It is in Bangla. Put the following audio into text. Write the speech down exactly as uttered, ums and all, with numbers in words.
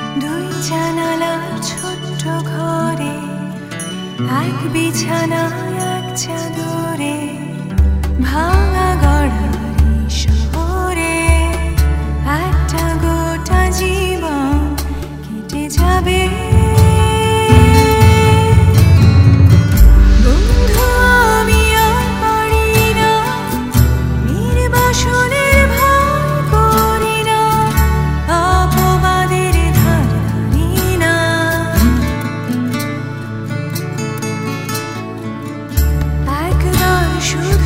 দুই জানালার ছোট্ট ঘরে এক বিছানা এক চাদরে ভাঙা গড়ারি শহরে একটা গোটা জীবন কেটে যাবে। বন্ধু আমি আর পারি না, নির্বাসনের ভয় করি না, অপবাদের ধার ধারি না। একবার শুধু